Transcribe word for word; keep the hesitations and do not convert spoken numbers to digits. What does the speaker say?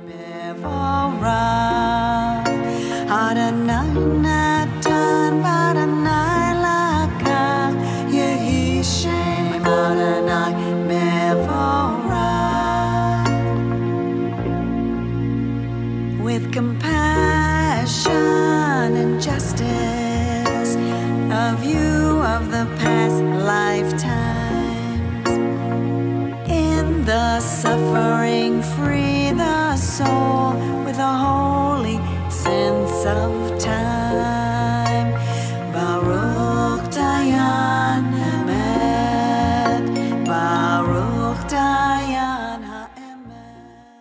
Mevorah Adonai Natan Adonai Lakach Yehi Shem Adonai Mevorah. With compassion and justice, a view of the past lifetimes, in the suffering free the soul with a holy sense of time.